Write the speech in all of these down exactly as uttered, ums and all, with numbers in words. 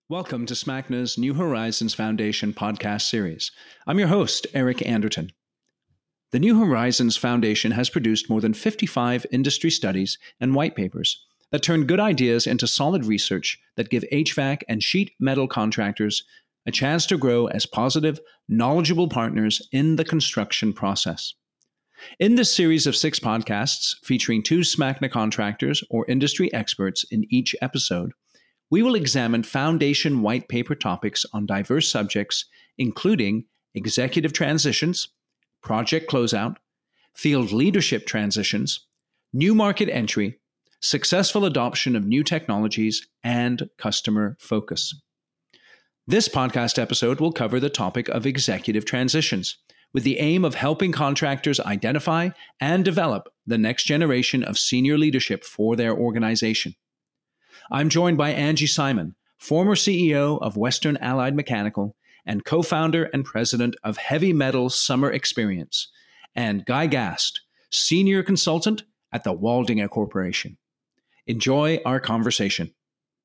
Welcome to SMACNA's New Horizons Foundation podcast series. I'm your host, Eric Anderton. The New Horizons Foundation has produced more than fifty-five industry studies and white papers that turn good ideas into solid research that give H V A C and sheet metal contractors a chance to grow as positive, knowledgeable partners in the construction process. In this series of six podcasts, featuring two SMACNA contractors or industry experts in each episode, we will examine foundation white paper topics on diverse subjects, including executive transitions, project closeout, field leadership transitions, new market entry, successful adoption of new technologies, and customer focus. This podcast episode will cover the topic of executive transitions, with the aim of helping contractors identify and develop the next generation of senior leadership for their organization. I'm joined by Angie Simon, former C E O of Western Allied Mechanical and co-founder and president of Heavy Metal Summer Experience, and Guy Gast, senior consultant at the Waldinger Corporation. Enjoy our conversation.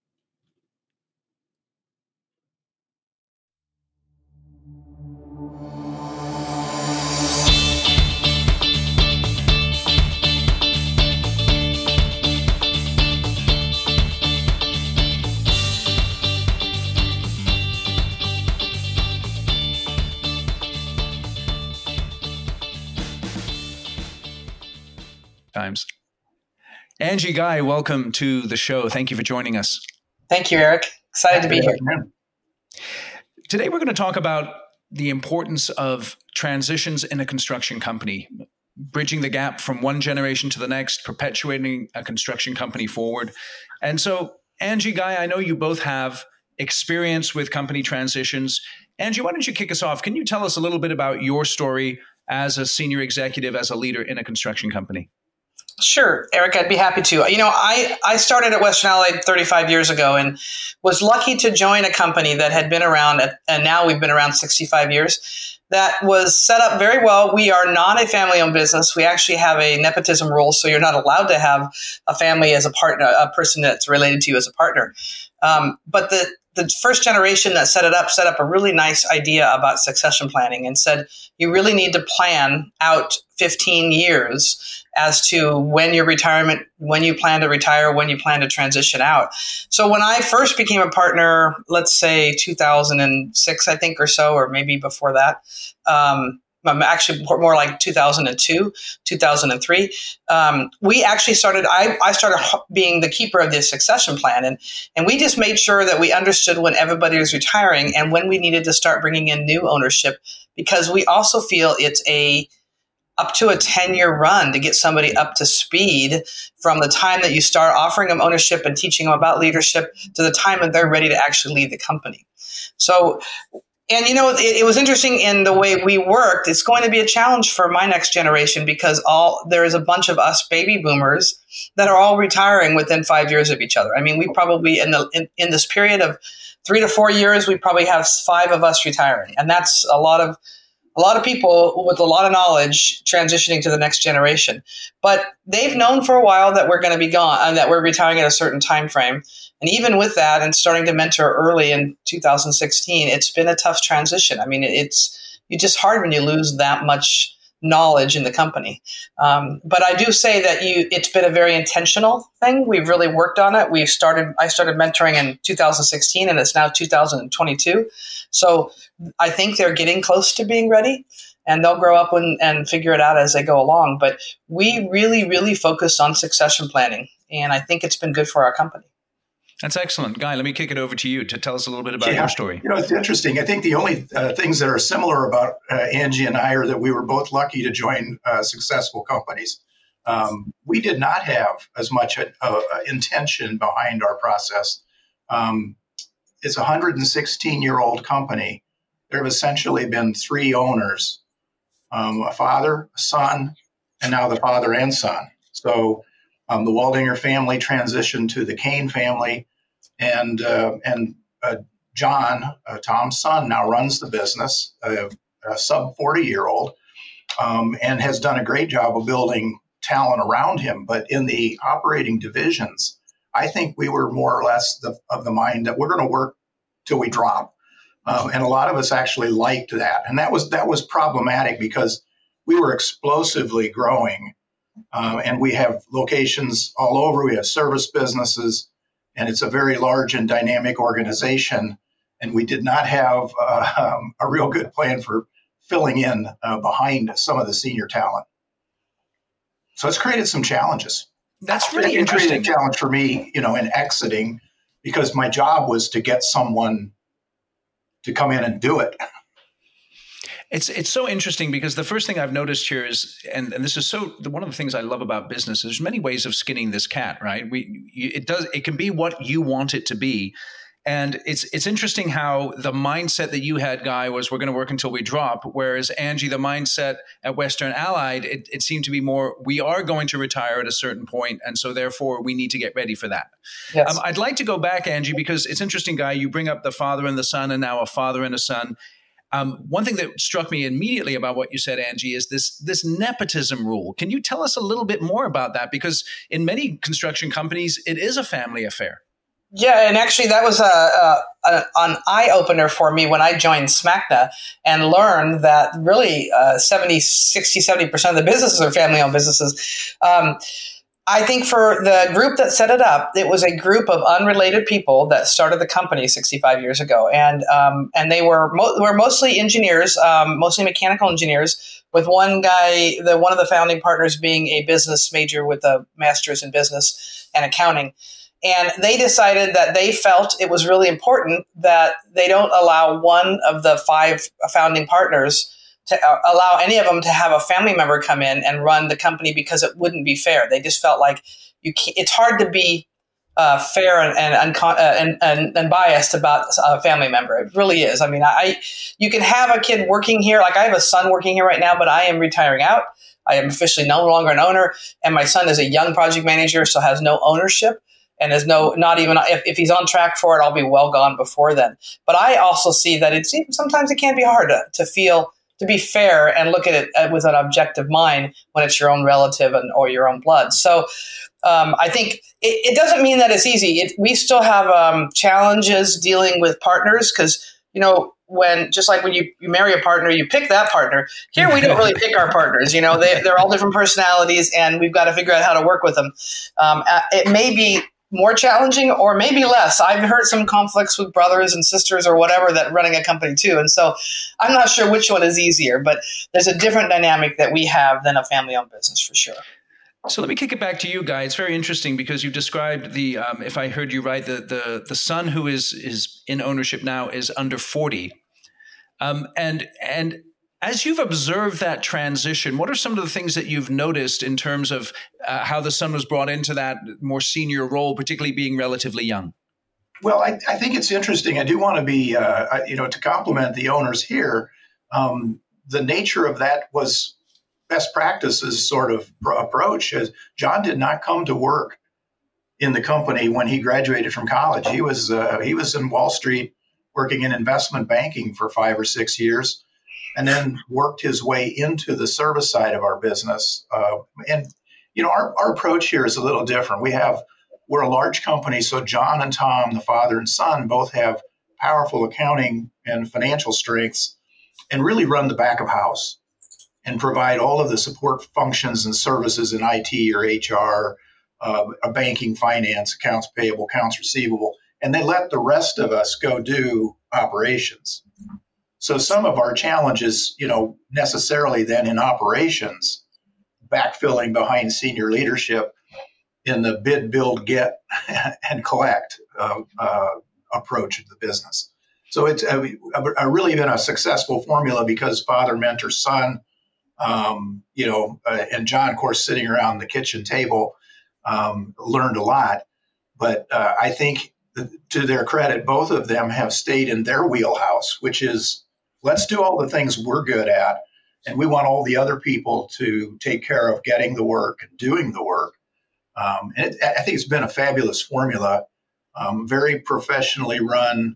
Times. Angie, Guy, welcome to the show. Thank you for joining us. Thank you, Eric. Excited to be here. Today, we're going to talk about the importance of transitions in a construction company, bridging the gap from one generation to the next, perpetuating a construction company forward. And so, Angie, Guy, I know you both have experience with company transitions. Angie, why don't you kick us off? Can you tell us a little bit about your story as a senior executive, as a leader in a construction company? Sure, Eric, I'd be happy to. You know, I, I started at Western Allied thirty-five years ago and was lucky to join a company that had been around, at, and now we've been around sixty-five years, that was set up very well. We are not a family-owned business. We actually have a nepotism rule, so you're not allowed to have a family as a partner, a person that's related to you as a partner. Um, but the The first generation that set it up set up a really nice idea about succession planning and said, you really need to plan out fifteen years as to when your retirement, when you plan to retire, when you plan to transition out. So when I first became a partner, let's say two thousand six, I think, or so, or maybe before that, um, I'm actually more like two thousand two, two thousand three. Um, we actually started, I, I started being the keeper of the succession plan. And, and we just made sure that we understood when everybody was retiring and when we needed to start bringing in new ownership, because we also feel it's a up to a ten-year run to get somebody up to speed from the time that you start offering them ownership and teaching them about leadership to the time that they're ready to actually lead the company. So, and, you know, it, it was interesting in the way we worked. It's going to be a challenge for my next generation because all there is a bunch of us baby boomers that are all retiring within five years of each other. I mean, we probably in the in, in this period of three to four years, we probably have five of us retiring. And that's a lot of a lot of people with a lot of knowledge transitioning to the next generation. But they've known for a while that we're going to be gone and that we're retiring at a certain time frame. And even with that and starting to mentor early in two thousand sixteen, it's been a tough transition. I mean, it's it's just hard when you lose that much knowledge in the company. Um, but I do say that you it's been a very intentional thing. We've really worked on it. We've started I started mentoring in two thousand sixteen and it's now two thousand twenty-two. So I think they're getting close to being ready. And they'll grow up and, and figure it out as they go along. But we really, really focus on succession planning. And I think it's been good for our company. That's excellent. Guy, let me kick it over to you to tell us a little bit about yeah. your story. You know, it's interesting. I think the only uh, things that are similar about uh, Angie and I are that we were both lucky to join uh, successful companies. Um, we did not have as much uh, uh, intention behind our process. Um, it's a one hundred sixteen-year-old company. There have essentially been three owners, um, a father, a son, and now the father and son. So um, the Waldinger family transitioned to the Kane family. And uh, and uh, John, uh, Tom's son, now runs the business, uh, a sub forty-year-old, um, and has done a great job of building talent around him. But in the operating divisions, I think we were more or less the, of the mind that we're going to work till we drop. Um, and a lot of us actually liked that. And that was that was problematic because we were explosively growing. Um, and we have locations all over. We have service businesses, and it's a very large and dynamic organization. And we did not have uh, um, a real good plan for filling in uh, behind some of the senior talent. So it's created some challenges. That's really it interesting. Created a challenge for me, you know, in exiting, because my job was to get someone to come in and do it. It's it's so interesting because the first thing I've noticed here is, and, and this is so one of the things I love about business. There's many ways of skinning this cat, right? We you, it does it can be what you want it to be, and it's it's interesting how the mindset that you had, Guy, was we're going to work until we drop, whereas Angie, the mindset at Western Allied, it, it seemed to be more we are going to retire at a certain point, and so therefore we need to get ready for that. Yes. Um, I'd like to go back, Angie, because it's interesting, Guy. You bring up the father and the son, and now a father and a son. Um, one thing that struck me immediately about what you said, Angie, is this this nepotism rule. Can you tell us a little bit more about that? Because in many construction companies, it is a family affair. Yeah, and actually that was a, a, a an eye-opener for me when I joined SMACNA and learned that really uh, seventy, sixty, seventy percent of the businesses are family-owned businesses. Um, I think for the group that set it up, it was a group of unrelated people that started the company sixty-five years ago, and um, and they were mo- were mostly engineers, um, mostly mechanical engineers. With one guy, the one of the founding partners being a business major with a master's in business and accounting, and they decided that they felt it was really important that they don't allow one of the five founding partners to allow any of them to have a family member come in and run the company because it wouldn't be fair. They just felt like you can't, it's hard to be uh, fair and and, uncon- uh, and and and biased about a family member. It really is. I mean, I you can have a kid working here. Like I have a son working here right now, but I am retiring out. I am officially no longer an owner, and my son is a young project manager, so has no ownership. And there's no, not even, if, if he's on track for it, I'll be well gone before then. But I also see that it's, sometimes it can be hard to, to feel, to be fair and look at it with an objective mind when it's your own relative and or your own blood. So um, I think it, it doesn't mean that it's easy. It, we still have um, challenges dealing with partners because, you know, when just like when you, you marry a partner, you pick that partner. Here we don't really pick our partners. You know, they, they're all different personalities, and we've got to figure out how to work with them. Um, it may be more challenging or maybe less. I've heard some conflicts with brothers and sisters or whatever that running a company too. And so I'm not sure which one is easier, but there's a different dynamic that we have than a family-owned business for sure. So let me kick it back to you, Guy. It's very interesting because you described the, um, if I heard you right, the the the son who is is in ownership now is under forty. Um, and and as you've observed that transition, what are some of the things that you've noticed in terms of uh, how the son was brought into that more senior role, particularly being relatively young? Well, I, I think it's interesting. I do want to be, uh, you know, to compliment the owners here. Um, the nature of that was best practices sort of approach. As John did not come to work in the company when he graduated from college. He was uh, he was in Wall Street working in investment banking for five or six years. And then worked his way into the service side of our business. Uh, and, you know, our, our approach here is a little different. We have, we're a large company. So John and Tom, the father and son, both have powerful accounting and financial strengths and really run the back of house and provide all of the support functions and services in I T or H R, uh, banking, finance, accounts payable, accounts receivable. And they let the rest of us go do operations. So some of our challenges, you know, necessarily then in operations, backfilling behind senior leadership in the bid, build, get, and collect uh, uh, approach of the business. So it's a, a really been a successful formula because father, mentor, son, um, you know, uh, and John, of course, sitting around the kitchen table, um, learned a lot. But uh, I think to their credit, both of them have stayed in their wheelhouse, which is let's do all the things we're good at, and we want all the other people to take care of getting the work and doing the work. Um, and it, I think it's been a fabulous formula, um, very professionally run,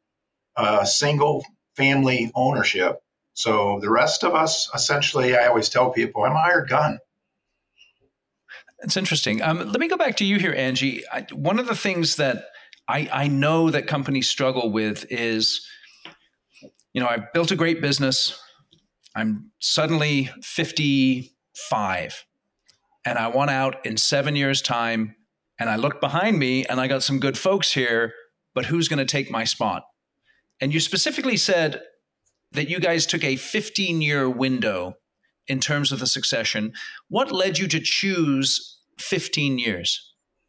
uh, single family ownership. So the rest of us, essentially, I always tell people, I'm a hired gun. It's interesting. Um, let me go back to you here, Angie. I, one of the things that I, I know that companies struggle with is, you know, I've built a great business. I'm suddenly fifty-five and I want out in seven years' time. And I look behind me and I got some good folks here, but who's going to take my spot? And you specifically said that you guys took a fifteen-year window in terms of the succession. What led you to choose fifteen years?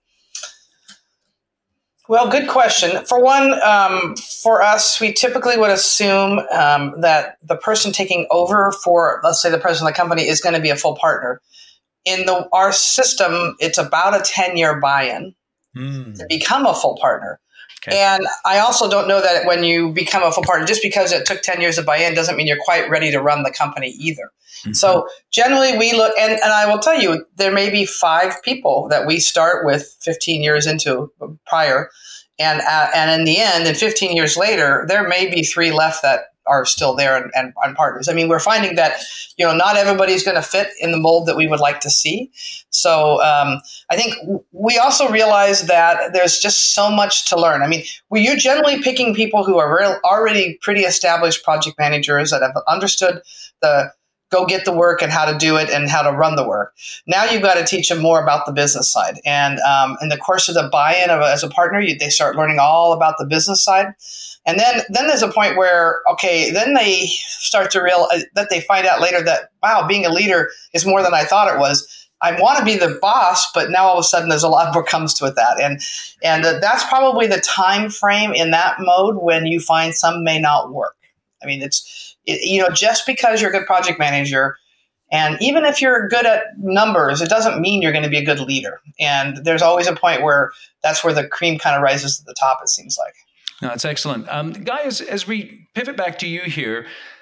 Well, good question. For one, um, for us, we typically would assume um, that the person taking over for, let's say, the president of the company is going to be a full partner. In the our system, it's about a ten-year buy-in mm. to become a full partner. Okay. And I also don't know that when you become a full partner, just because it took ten years to buy in doesn't mean you're quite ready to run the company either. Mm-hmm. So generally we look, and, and I will tell you, there may be five people that we start with fifteen years into prior. And uh, and in the end, and fifteen years later, there may be three left that are still there and, and, and partners. I mean, we're finding that, you know, not everybody's going to fit in the mold that we would like to see. So um, I think we also realize that there's just so much to learn. I mean, we, you're generally picking people who are real, already pretty established project managers that have understood the go get the work and how to do it and how to run the work. Now you've got to teach them more about the business side. And um, in the course of the buy-in of a, as a partner, you, they start learning all about the business side. And then, then there's a point where, okay, then they start to realize that they find out later that, wow, being a leader is more than I thought it was. I want to be the boss, but now all of a sudden there's a lot more comes to it that. And, and uh, that's probably the time frame in that mode when you find some may not work. I mean, it's, it, you know, just because you're a good project manager, and even if you're good at numbers, it doesn't mean you're going to be a good leader. And there's always a point where that's where the cream kind of rises to the top, it seems like. No, that's excellent. Um, Guy, as, as we pivot back to you here,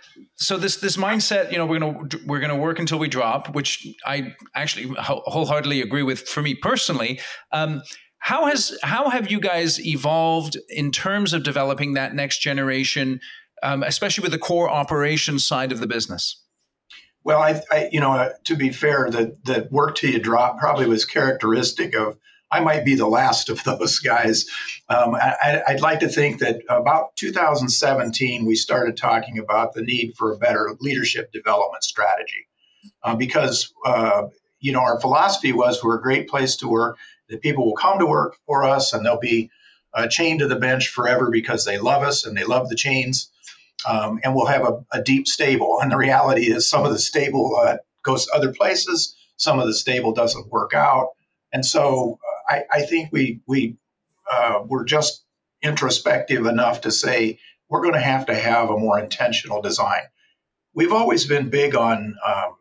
so this this mindset, you know, we're gonna we're gonna work until we drop, which I actually wholeheartedly agree with. For me personally, um, how has how have you guys evolved in terms of developing that next generation, um, especially with the core operations side of the business? Well, I, I you know, uh, to be fair, the the work till you drop probably was characteristic of. I might be the last of those guys. Um, I, I'd like to think that about two thousand seventeen, we started talking about the need for a better leadership development strategy uh, because, uh, you know, our philosophy was we're a great place to work, that people will come to work for us and they'll be uh, chained to the bench forever because they love us and they love the chains. Um, and we'll have a, a deep stable. And the reality is some of the stable uh, goes other places. Some of the stable doesn't work out. And so uh, I, I think we we uh, were just introspective enough to say we're going to have to have a more intentional design. We've always been big on um,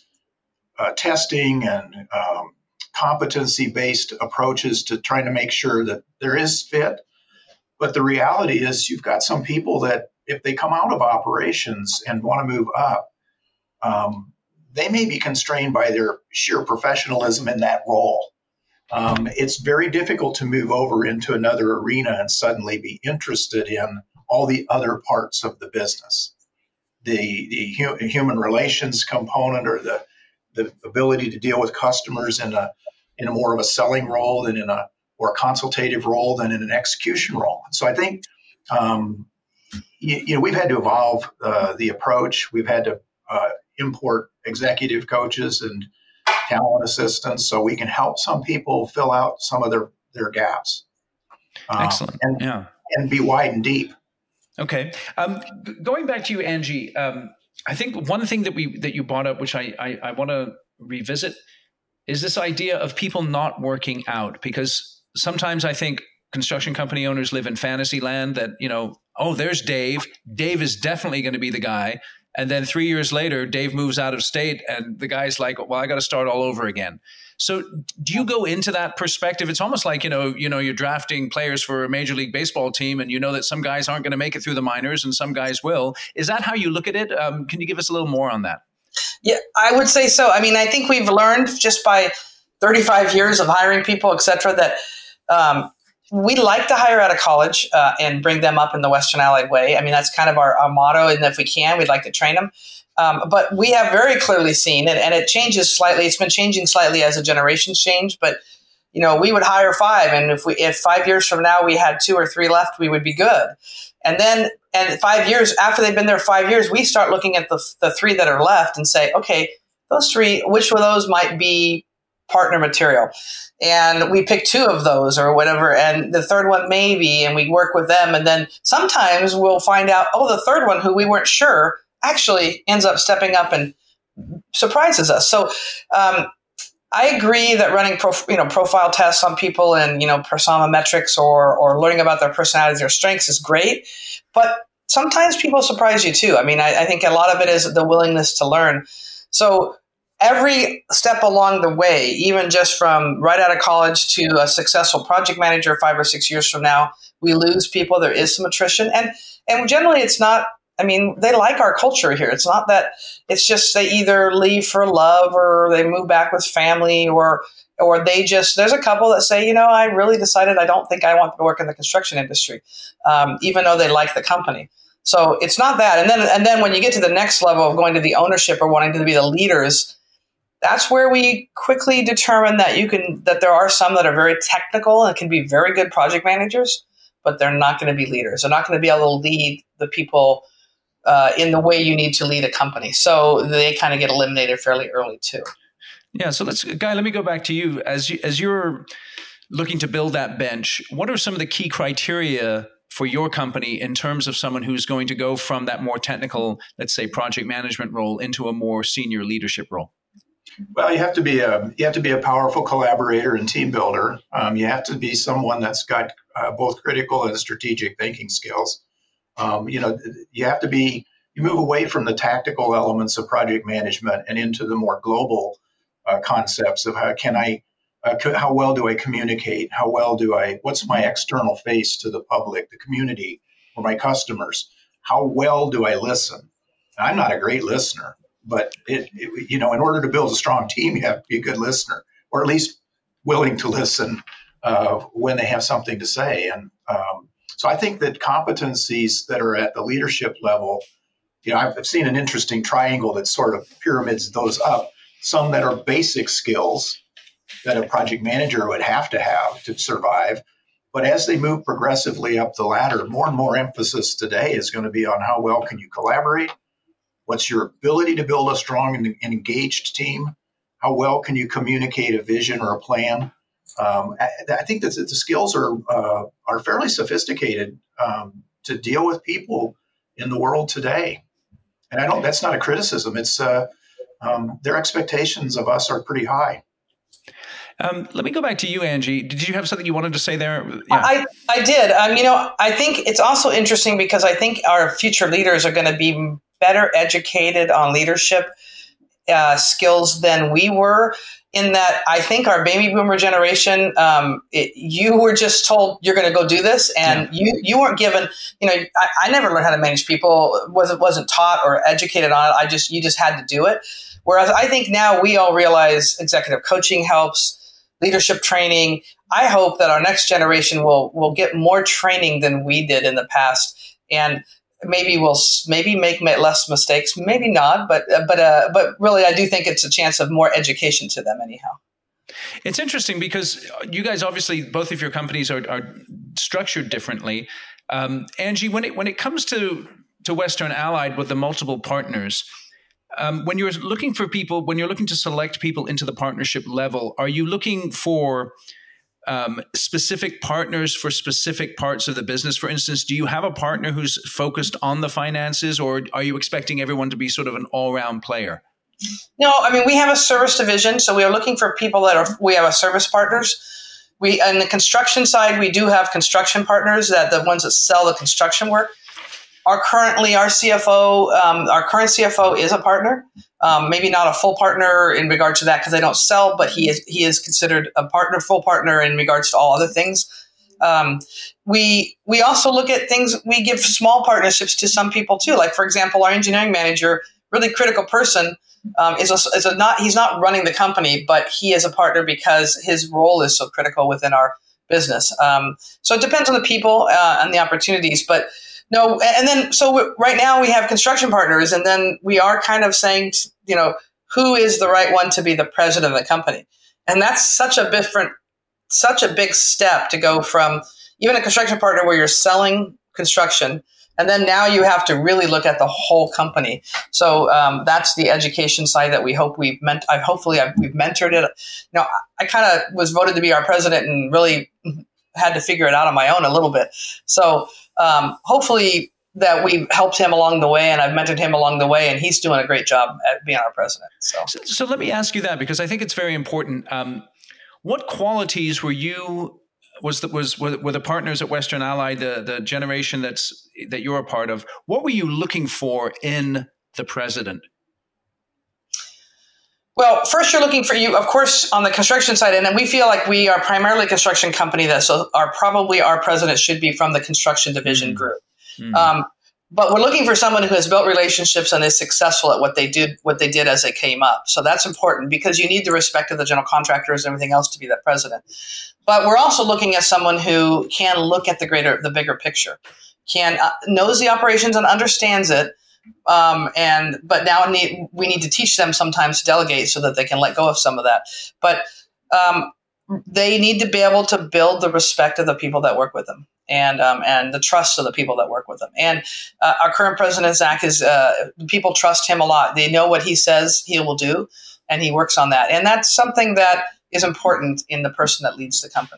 uh, testing and um, competency-based approaches to trying to make sure that there is fit. But the reality is you've got some people that if they come out of operations and want to move up, um, they may be constrained by their sheer professionalism in that role. Um, it's very difficult to move over into another arena and suddenly be interested in all the other parts of the business. The, the hu- human relations component or the, the ability to deal with customers in a in a more of a selling role than in a or a consultative role than in an execution role. So I think um, you, you know we've had to evolve uh, the approach. We've had to uh, import executive coaches and talent assistants so we can help some people fill out some of their, their gaps. Um, Excellent. And, yeah. and be wide and deep. Okay. Um, going back to you, Angie, um, I think one thing that we that you brought up, which I, I, I want to revisit, is this idea of people not working out. Because sometimes I think construction company owners live in fantasy land that, you know, oh, there's Dave. Dave is definitely going to be the guy. And then three years later, Dave moves out of state and the guy's like, well, I got to start all over again. So do you go into that perspective? It's almost like, you know, you know, you're drafting players for a Major League Baseball team and you know that some guys aren't going to make it through the minors and some guys will. Is that how you look at it? Um, can you give us a little more on that? Yeah, I would say so. I mean, I think we've learned just by thirty-five years of hiring people, et cetera, that um, we like to hire out of college uh, and bring them up in the Western Allied way. I mean, that's kind of our, our motto. And if we can, we'd like to train them. Um, but we have very clearly seen, and, and it changes slightly. It's been changing slightly as the generations change. But, you know, we would hire five. And if we, if five years from now we had two or three left, we would be good. And then, and five years after they've been there five years, we start looking at the, the three that are left and say, okay, those three, which of those might be partner material? And we pick two of those or whatever. And the third one, maybe, and we work with them. And then sometimes we'll find out, oh, the third one who we weren't sure actually ends up stepping up and surprises us. So, um, I agree that running prof, you know, profile tests on people and, you know, persona metrics or, or learning about their personalities or strengths is great. But sometimes people surprise you too. I mean, I, I think a lot of it is the willingness to learn. So every step along the way, even just from right out of college to a successful project manager five or six years from now, we lose people. There is some attrition. And, and generally it's not, I mean, they like our culture here. It's not that it's just they either leave for love or they move back with family or or they just, there's a couple that say, you know, I really decided I don't think I want to work in the construction industry, um, even though they like the company. So it's not that. And then and then when you get to the next level of going to the ownership or wanting to be the leaders, that's where we quickly determine that you can, that there are some that are very technical and can be very good project managers, but they're not going to be leaders. They're not going to be able to lead the people Uh, in the way you need to lead a company. So they kind of get eliminated fairly early too. Yeah. So let's, Guy, let me go back to you. As you, as you're looking to build that bench, what are some of the key criteria for your company in terms of someone who's going to go from that more technical, let's say, project management role into a more senior leadership role? Well, you have to be a you have to be a powerful collaborator and team builder. Um, you have to be someone that's got uh, both critical and strategic thinking skills. Um, you know, you have to be, you move away from the tactical elements of project management and into the more global uh, concepts of how can I, uh, co- how well do I communicate? How well do I, what's my external face to the public, the community, or my customers? How well do I listen? I'm not a great listener, but it, it, you know, in order to build a strong team, you have to be a good listener, or at least willing to listen uh, when they have something to say. And, um, So I think that competencies that are at the leadership level, you know, I've seen an interesting triangle that sort of pyramids those up. Some that are basic skills that a project manager would have to have to survive. But as they move progressively up the ladder, more and more emphasis today is going to be on how well can you collaborate? What's your ability to build a strong and engaged team? How well can you communicate a vision or a plan? Um, I, I think that the skills are uh, are fairly sophisticated um, to deal with people in the world today, and I don't. That's not a criticism. It's uh, um, their expectations of us are pretty high. Um, let me go back to you, Angie. Did you have something you wanted to say there? Yeah. I I did. Um, you know, I think it's also interesting because I think our future leaders are going to be better educated on leadership uh, skills than we were. In that, I think our baby boomer generation, um, it, you were just told you're going to go do this, and yeah. you you weren't given. You know, I, I never learned how to manage people. wasn't wasn't taught or educated on it. I just you just had to do it. Whereas I think now we all realize executive coaching helps, leadership training. I hope that our next generation will will get more training than we did in the past, and maybe we'll maybe make less mistakes, maybe not, but but uh, but really, I do think it's a chance of more education to them anyhow. It's interesting because you guys obviously both of your companies are, are structured differently. Um, Angie, when it when it comes to to Western Allied with the multiple partners, um, when you're looking for people, when you're looking to select people into the partnership level, are you looking for Um, specific partners for specific parts of the business? For instance, do you have a partner who's focused on the finances, or are you expecting everyone to be sort of an all-round player? No, I mean, we have a service division, so we are looking for people that are, we have a service partners. We, on the construction side, we do have construction partners, that the ones that sell the construction work. Our currently, our C F O, um, our current C F O is a partner. Um, maybe not a full partner in regards to that because they don't sell, but he is he is considered a partner, full partner in regards to all other things. Um, we we also look at things. We give small partnerships to some people too. Like for example, our engineering manager, really critical person, um, is a, is a not he's not running the company, but he is a partner because his role is so critical within our business. Um, so it depends on the people uh, and the opportunities, but. No, and then so right now we have construction partners, and then we are kind of saying, you know, who is the right one to be the president of the company, and that's such a different such a big step to go from even a construction partner where you're selling construction, and then now you have to really look at the whole company. So um, that's the education side that we hope we've meant. I've hopefully I've, we've mentored it. You know, I kind of was voted to be our president and really had to figure it out on my own a little bit. So um, hopefully that we've helped him along the way, and I've mentored him along the way, and he's doing a great job at being our president. So, so, so let me ask you that, because I think it's very important. Um, what qualities were you was the, was were, were the partners at Western Ally, the the generation that's that you're a part of? What were you looking for in the president? Well, first you're looking for you, of course, on the construction side, and then we feel like we are primarily a construction company that so our probably our president should be from the construction division mm. group. Mm. Um, but we're looking for someone who has built relationships and is successful at what they did, what they did as they came up. So that's important because you need the respect of the general contractors and everything else to be that president. But we're also looking at someone who can look at the greater, the bigger picture, can uh, knows the operations and understands it. Um, and but now need, we need to teach them sometimes to delegate so that they can let go of some of that. But um, they need to be able to build the respect of the people that work with them. And um, and the trust of the people that work with them. And uh, our current president, Zach, is uh, people trust him a lot. They know what he says he will do, and he works on that. And that's something that is important in the person that leads the company.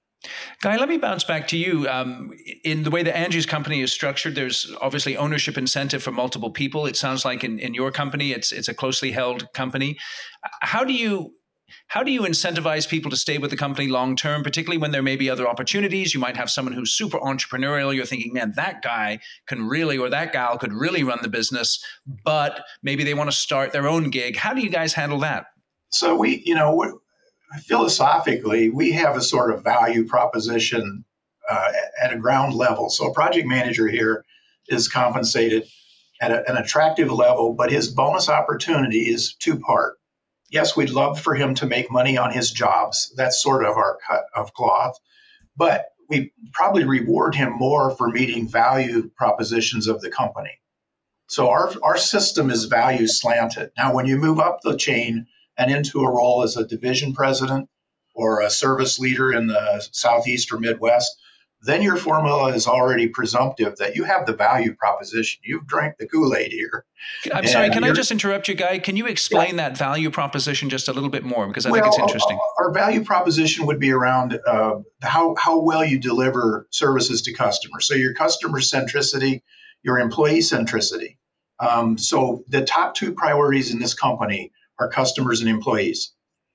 Guy, let me bounce back to you. Um, in the way that Angie's company is structured, there's obviously ownership incentive for multiple people. It sounds like in, in your company, it's it's a closely held company. How do you How do you incentivize people to stay with the company long term, particularly when there may be other opportunities? You might have someone who's super entrepreneurial. You're thinking, man, that guy can really, or that gal could really run the business, but maybe they want to start their own gig. How do you guys handle that? So we, you know, we're, philosophically, we have a sort of value proposition uh, at a ground level. So a project manager here is compensated at a, an attractive level, but his bonus opportunity is two-part. Yes, we'd love for him to make money on his jobs. That's sort of our cut of cloth. But we probably reward him more for meeting value propositions of the company. So our, our system is value slanted. Now, when you move up the chain and into a role as a division president or a service leader in the Southeast or Midwest, then your formula is already presumptive that you have the value proposition. You've drank the Kool-Aid here. I'm sorry, can I just interrupt you, Guy? Can you explain yeah. that value proposition just a little bit more? Because I well, think it's interesting. Our value proposition would be around uh, how, how well you deliver services to customers. So your customer centricity, your employee centricity. Um, so the top two priorities in this company are customers and employees.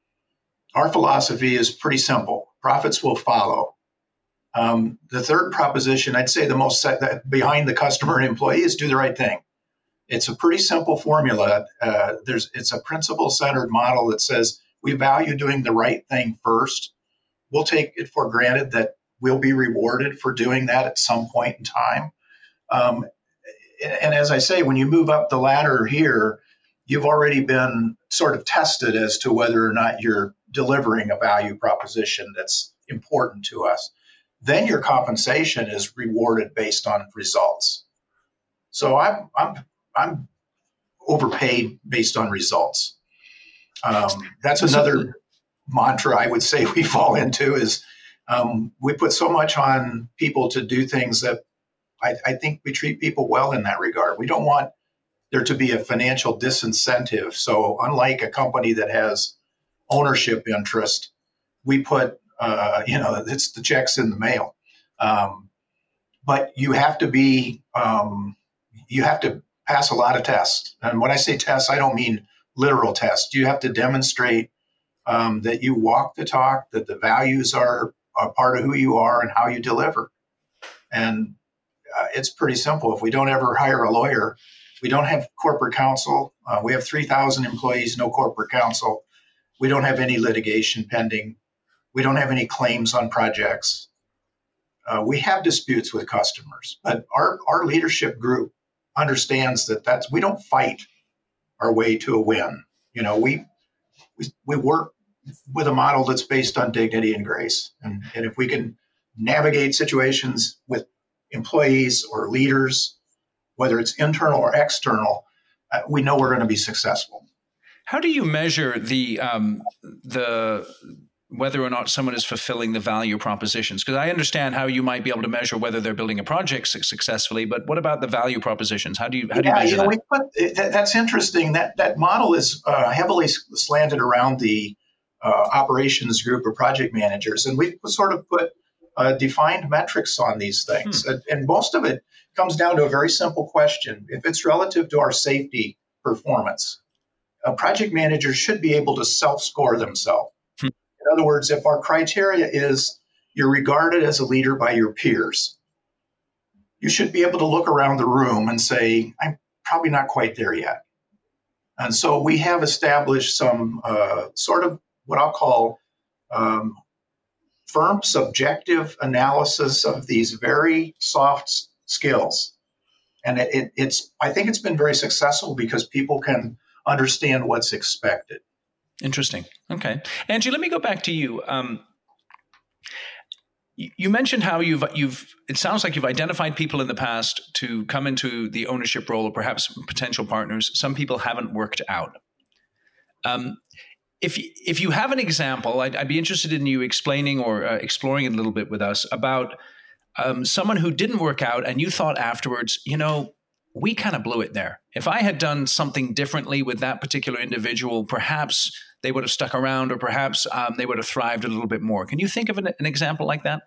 Our philosophy is pretty simple. Profits will follow. Um, the third proposition, I'd say the most set, behind the customer and employee, is do the right thing. It's a pretty simple formula. Uh, there's, it's a principle-centered model that says we value doing the right thing first. We'll take it for granted that we'll be rewarded for doing that at some point in time. Um, and, and as I say, when you move up the ladder here, you've already been sort of tested as to whether or not you're delivering a value proposition that's important to us. Then your compensation is rewarded based on results. So I'm I'm I'm overpaid based on results. Um, that's another mantra I would say we fall into is um, we put so much on people to do things that I, I think we treat people well in that regard. We don't want there to be a financial disincentive. So unlike a company that has ownership interest, we put Uh, you know, it's the checks in the mail. Um, but you have to be, um, you have to pass a lot of tests. And when I say tests, I don't mean literal tests. You have to demonstrate um, that you walk the talk, that the values are a part of who you are and how you deliver. And uh, it's pretty simple. If we don't ever hire a lawyer, we don't have corporate counsel. Uh, we have three thousand employees, no corporate counsel. We don't have any litigation pending. We don't have any claims on projects. Uh, we have disputes with customers, but our, our leadership group understands that that's, we don't fight our way to a win. You know, we, we, we work with a model that's based on dignity and grace. And, and if we can navigate situations with employees or leaders, whether it's internal or external, uh, we know we're going to be successful. How do you measure the um, the whether or not someone is fulfilling the value propositions? Because I understand how you might be able to measure whether they're building a project su- successfully, but what about the value propositions? How do you how yeah, do you measure you know, that? We put, that? That's interesting. That that model is uh, heavily slanted around the uh, operations group of project managers, and we've sort of put uh, defined metrics on these things, hmm. and, and most of it comes down to a very simple question: if it's relative to our safety performance, a project manager should be able to self-score themselves. In other words, if our criteria is you're regarded as a leader by your peers, you should be able to look around the room and say, I'm probably not quite there yet. And so we have established some uh, sort of what I'll call um, firm subjective analysis of these very soft skills. And it, it, it's I think it's been very successful because people can understand what's expected. Interesting. Okay. Angie, let me go back to you. Um, you mentioned how you've, you've, it sounds like you've identified people in the past to come into the ownership role or perhaps potential partners. Some people haven't worked out. Um, if, if you have an example, I'd, I'd be interested in you explaining or uh, exploring it a little bit with us about um, someone who didn't work out and you thought afterwards, you know, we kind of blew it there. If I had done something differently with that particular individual, perhaps they would have stuck around or perhaps um, they would have thrived a little bit more. Can you think of an, an example like that?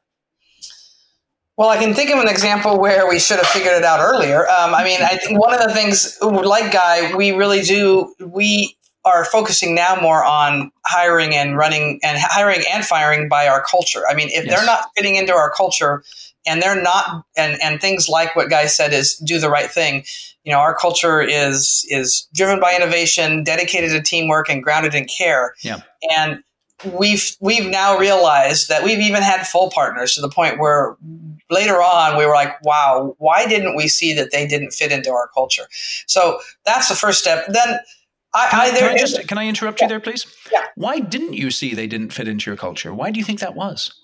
Well, I can think of an example where we should have figured it out earlier. Um, I mean, I think one of the things, like Guy, we really do, we are focusing now more on hiring and running and hiring and firing by our culture. I mean, if yes. they're not fitting into our culture and they're not, and, and things like what Guy said is do the right thing. You know, our culture is is driven by innovation, dedicated to teamwork, and grounded in care. Yeah. And we've we've now realized that we've even had full partners to the point where later on we were like, wow, why didn't we see that they didn't fit into our culture? So that's the first step. Then I, can I, I, there, can I just can I interrupt you there, please? Yeah. Why didn't you see they didn't fit into your culture? Why do you think that was?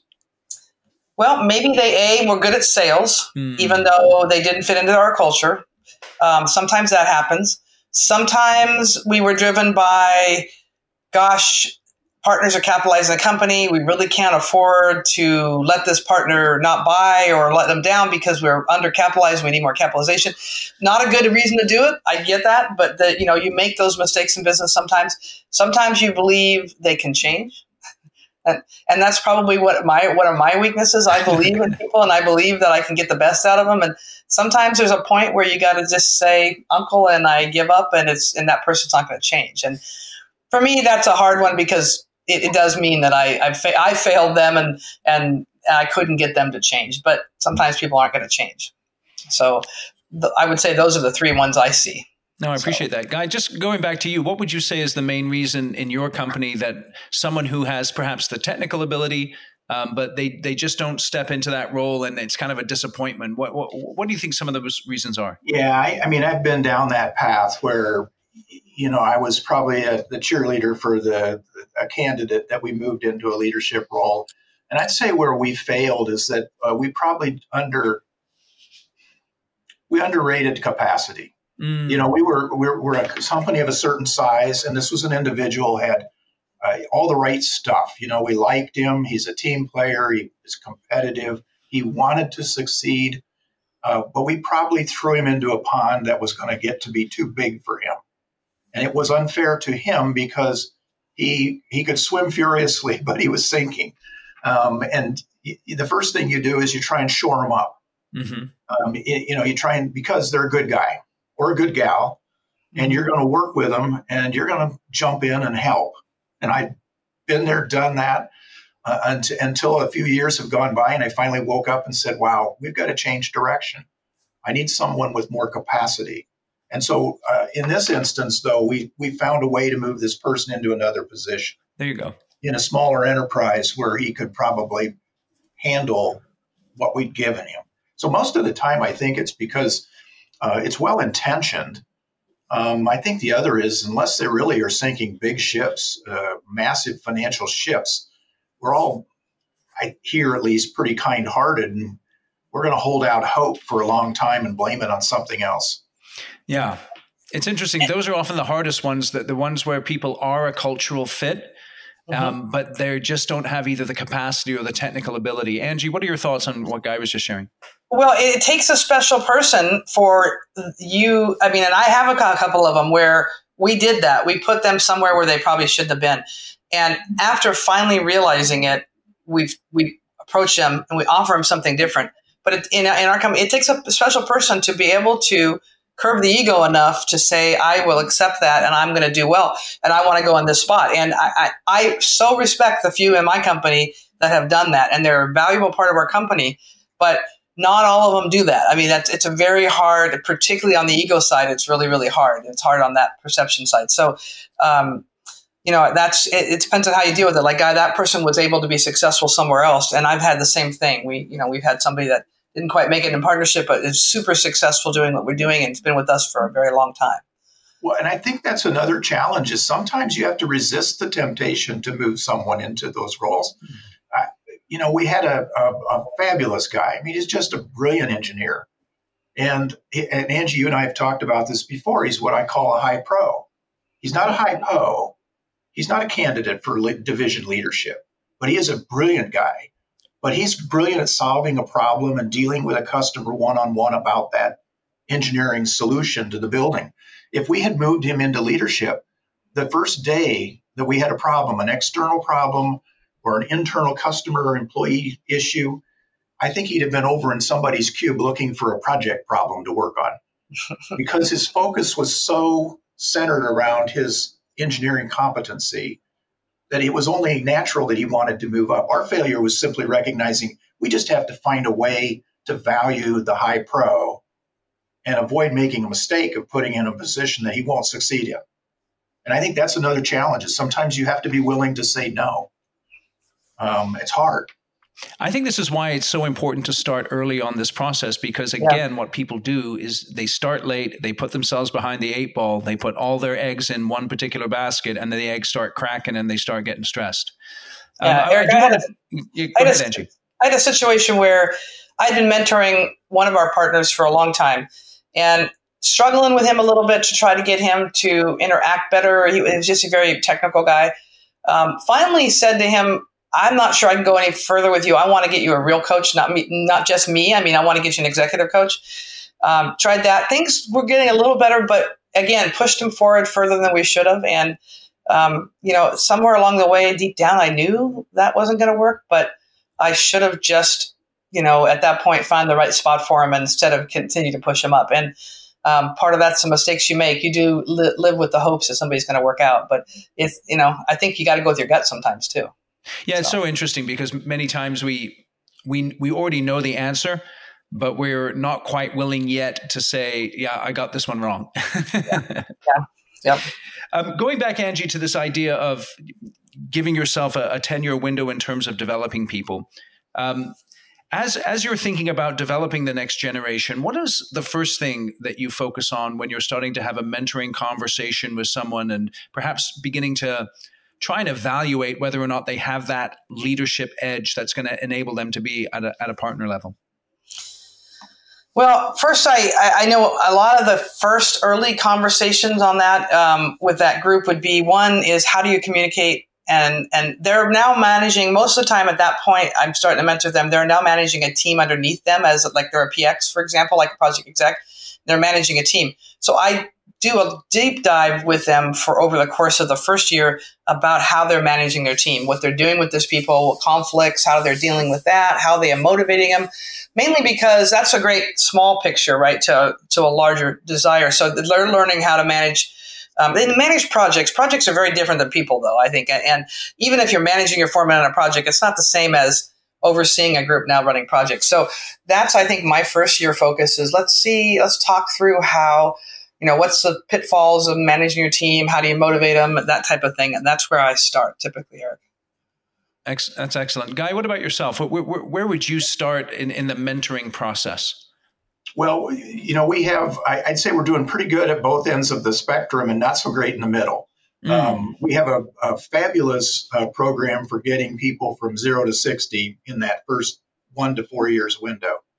Well, maybe they A, were good at sales, mm. even though they didn't fit into our culture. Um, sometimes that happens. Sometimes we were driven by, gosh, partners are capitalizing the company. We really can't afford to let this partner not buy or let them down because we're undercapitalized. We need more capitalization. Not a good reason to do it. I get that. But the, you know, you make those mistakes in business sometimes. Sometimes you believe they can change. And, and that's probably what my one of my weaknesses. I believe in people, and I believe that I can get the best out of them. And sometimes there's a point where you got to just say, "Uncle," and I give up, and it's and that person's not going to change. And for me, that's a hard one because it, it does mean that I I, fa- I failed them, and and I couldn't get them to change. But sometimes people aren't going to change. So the, I would say those are the three ones I see. No, I appreciate so. that. Guy, just going back to you, what would you say is the main reason in your company that someone who has perhaps the technical ability, um, but they, they just don't step into that role and it's kind of a disappointment? What, what, what do you think some of those reasons are? Yeah, I, I mean, I've been down that path where, you know, I was probably a, the cheerleader for the a candidate that we moved into a leadership role. And I'd say where we failed is that uh, we probably under we underrated capacity. Mm. You know, we were we're, we're a company of a certain size, and this was an individual who had uh, all the right stuff. You know, we liked him. He's a team player. He is competitive. He wanted to succeed, uh, but we probably threw him into a pond that was going to get to be too big for him, and it was unfair to him because he he could swim furiously, but he was sinking. Um, and y- the first thing you do is you try and shore him up. Mm-hmm. Um, you, you know, you try and because they're a good guy or a good gal, and you're going to work with them, and you're going to jump in and help. And I've been there, done that, uh, until, until a few years have gone by, and I finally woke up and said, wow, we've got to change direction. I need someone with more capacity. And so uh, in this instance, though, we we found a way to move this person into another position. There you go. In a smaller enterprise where he could probably handle what we'd given him. So most of the time, I think it's because Uh, it's well-intentioned. Um, I think the other is, unless they really are sinking big ships, uh, massive financial ships, we're all, I hear at least, pretty kind-hearted, and we're going to hold out hope for a long time and blame it on something else. Yeah. It's interesting. Those are often the hardest ones, that the ones where people are a cultural fit. Mm-hmm. Um, but they just don't have either the capacity or the technical ability. Angie, what are your thoughts on what Guy was just sharing? Well, it takes a special person for you. I mean, and I have a couple of them where we did that. We put them somewhere where they probably shouldn't have been. And after finally realizing it, we've we approach them and we offer them something different. But it, in, in our company, it takes a special person to be able to curb the ego enough to say, I will accept that and I'm going to do well. And I want to go on this spot. And I, I, I so respect the few in my company that have done that. And they're a valuable part of our company. But not all of them do that. I mean, that's, it's a very hard, particularly on the ego side, it's really, really hard. It's hard on that perception side. So, um, you know, that's, it, it depends on how you deal with it. Like, uh, that person was able to be successful somewhere else. And I've had the same thing. We, you know, we've had somebody that didn't quite make it in partnership, but is super successful doing what we're doing. And it's been with us for a very long time. Well, and I think that's another challenge is sometimes you have to resist the temptation to move someone into those roles. Mm-hmm. Uh, you know, we had a, a, a fabulous guy. I mean, he's just a brilliant engineer. And, and Angie, you and I have talked about this before. He's what I call a high pro. He's not a high po. He's not a candidate for le- division leadership, but he is a brilliant guy. But he's brilliant at solving a problem and dealing with a customer one-on-one about that engineering solution to the building. If we had moved him into leadership, the first day that we had a problem, an external problem or an internal customer or employee issue, I think he'd have been over in somebody's cube looking for a project problem to work on because his focus was so centered around his engineering competency that it was only natural that he wanted to move up. Our failure was simply recognizing we just have to find a way to value the high pro and avoid making a mistake of putting him in a position that he won't succeed in. And I think that's another challenge is sometimes you have to be willing to say no. Um, it's hard. I think this is why it's so important to start early on this process, because again, yeah. what people do is they start late, they put themselves behind the eight ball, they put all their eggs in one particular basket, and then the eggs start cracking and they start getting stressed. Yeah, um, Eric, I, I, I, had wanna, a, you, go I, ahead, had a, Angie. I had a situation where I'd been mentoring one of our partners for a long time and struggling with him a little bit to try to get him to interact better. He, he was just a very technical guy. Um, finally said to him, I'm not sure I can go any further with you. I want to get you a real coach, not me, not just me. I mean, I want to get you an executive coach. Um, tried that. Things were getting a little better, but again, pushed him forward further than we should have. And, um, you know, somewhere along the way, deep down, I knew that wasn't going to work, but I should have just, you know, at that point, found the right spot for him instead of continue to push him up. And um, part of that's the mistakes you make. You do li- live with the hopes that somebody's going to work out. But it's, you know, I think you got to go with your gut sometimes too. Yeah, it's so. so interesting because many times we we we already know the answer, but we're not quite willing yet to say, yeah, I got this one wrong. yeah. yeah. Yep. Um, going back, Angie, to this idea of giving yourself a, a ten-year window in terms of developing people. Um, as as you're thinking about developing the next generation, what is the first thing that you focus on when you're starting to have a mentoring conversation with someone and perhaps beginning to try and evaluate whether or not they have that leadership edge that's going to enable them to be at a, at a partner level? Well, first, I, I know a lot of the first early conversations on that um, with that group would be, one is how do you communicate? And and they're now managing, most of the time at that point, I'm starting to mentor them, they're now managing a team underneath them as like they're a P X, for example, like a project exec. They're managing a team. So I do a deep dive with them for over the course of the first year about how they're managing their team, what they're doing with those people, what conflicts, how they're dealing with that, how they are motivating them, mainly because that's a great small picture, right, to, to a larger desire. So they're learning how to manage um, they manage projects. Projects are very different than people, though, I think. And even if you're managing your foreman on a project, it's not the same as overseeing a group now running projects. So that's, I think, my first year focus is let's see, let's talk through how, you know, what's the pitfalls of managing your team? How do you motivate them? That type of thing. And that's where I start typically, Eric. Ex- that's excellent. Guy, what about yourself? Where, where, where would you start in, in the mentoring process? Well, you know, we have, I, I'd say we're doing pretty good at both ends of the spectrum and not so great in the middle. Mm. Um, we have a, a fabulous uh, program for getting people from zero to sixty in that first one to four years window.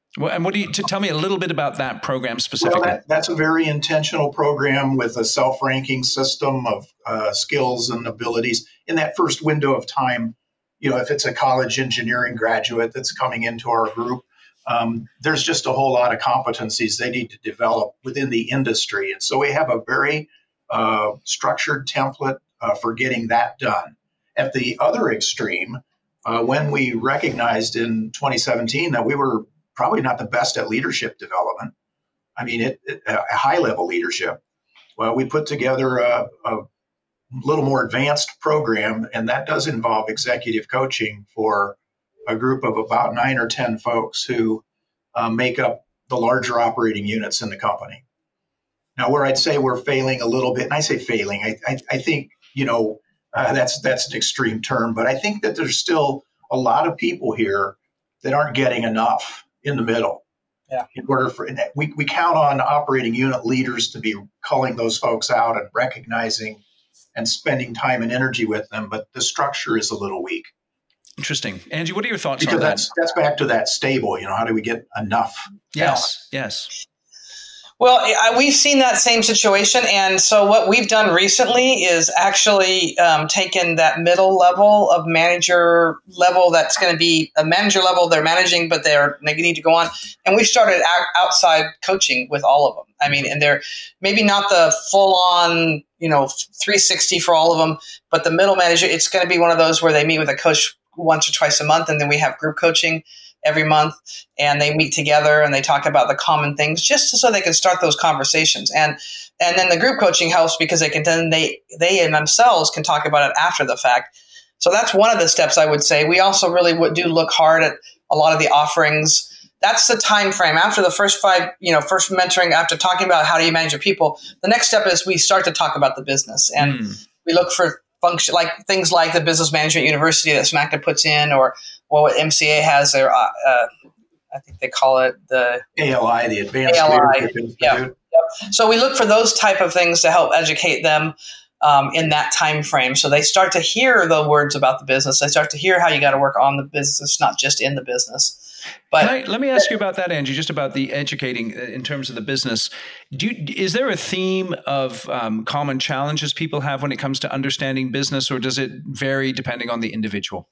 Well, and what do you to tell me a little bit about that program specifically? Well, that, that's a very intentional program with a self-ranking system of uh, skills and abilities in that first window of time. You know, if it's a college engineering graduate that's coming into our group, um, there's just a whole lot of competencies they need to develop within the industry. And so we have a very uh, structured template uh, for getting that done. At the other extreme, uh, when we recognized in twenty seventeen that we were probably not the best at leadership development, I mean, it, it, a high-level leadership, well, we put together a, a little more advanced program, and that does involve executive coaching for a group of about nine or ten folks who uh, make up the larger operating units in the company. Now, where I'd say we're failing a little bit, and I say failing, I, I, I think, you know, uh, that's that's an extreme term, but I think that there's still a lot of people here that aren't getting enough in the middle. Yeah. In order for we, we count on operating unit leaders to be calling those folks out and recognizing and spending time and energy with them, but the structure is a little weak. Interesting. Angie, what are your thoughts because on that? That's, that's back to that stable, you know, how do we get enough Yes, talent? Yes. Well, I, we've seen that same situation. And so what we've done recently is actually um, taken that middle level of manager level that's going to be a manager level they're managing, but they're, they need to go on. And we started out, outside coaching with all of them. I mean, and they're maybe not the full on, you know, three sixty for all of them, but the middle manager, it's going to be one of those where they meet with a coach once or twice a month. And then we have group coaching every month, and they meet together and they talk about the common things just so they can start those conversations. And and then the group coaching helps because they can then they they in themselves can talk about it after the fact. So that's one of the steps I would say. We also really would do look hard at a lot of the offerings. That's the time frame after the first five, you know, first mentoring, after talking about how do you manage your people. The next step is we start to talk about the business, and mm. we look for function like things like the Business Management University that SMACTA puts in, or well, what M C A has their, uh, uh, I think they call it the A L I, the Advanced A L I, Leadership Institute. Yeah, yep. So we look for those type of things to help educate them um, in that time frame. So they start to hear the words about the business. They start to hear how you got to work on the business, not just in the business. But I, let me ask you about that, Angie, just about the educating in terms of the business. Do you, is there a theme of um, common challenges people have when it comes to understanding business, or does it vary depending on the individual?